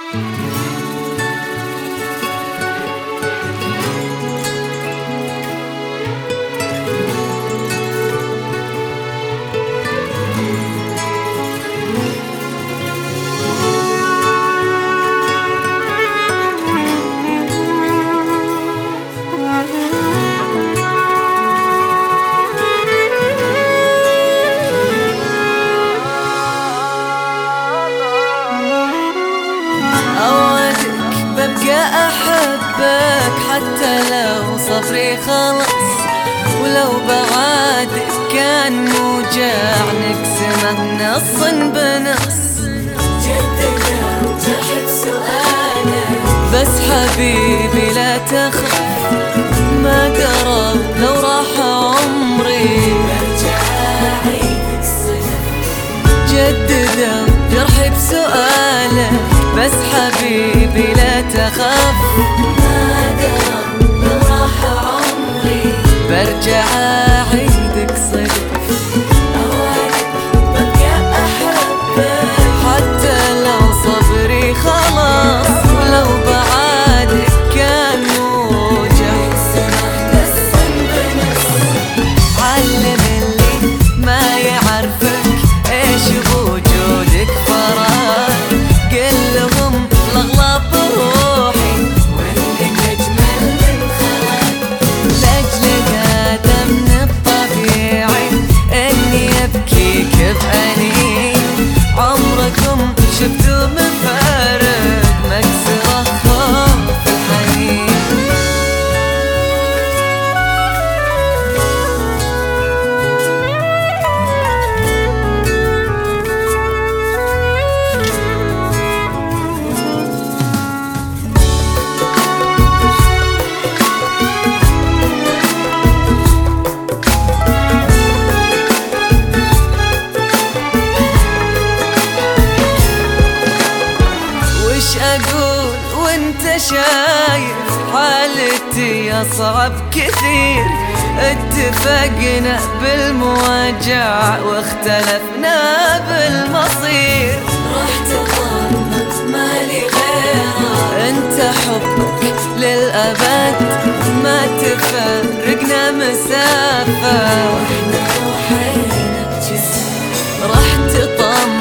أحبك حتى لو صبري خلص، ولو بعادك كان موجع نقسمه نص بنص. جدد وجحد سؤالك بس حبيبي لا تخف، ما قرب لو راح عمري برجع أعيد الصدف. جدد جرحي بسؤالك بس حبيبي لا تخاف، ما قرب لو راح عمري برجع أعيدك صدف. أوعدك ببقى أحبك حتى لو صبري خلاص، ولو بعادك كان موجع نقسمه نص بنص. علم اللي ما يعرفك ايش بوجودك فراق، قل لهم الاغلاط بروحي وإنك أجمل من خلق. لاجل هذا من الطبيعي اني ابكيك بأنين، عمركم شفتوا مفارق مكسره خوف الحنين. أقول وانت شايف حالتي أصعب كثير، اتفقنا بالمواجع واختلفنا بالمصير. راح تظل مالي غيرك، انت حبك للأبد ما تفرقنا مسافة، واحنا روحينا بجسم. راح تطمن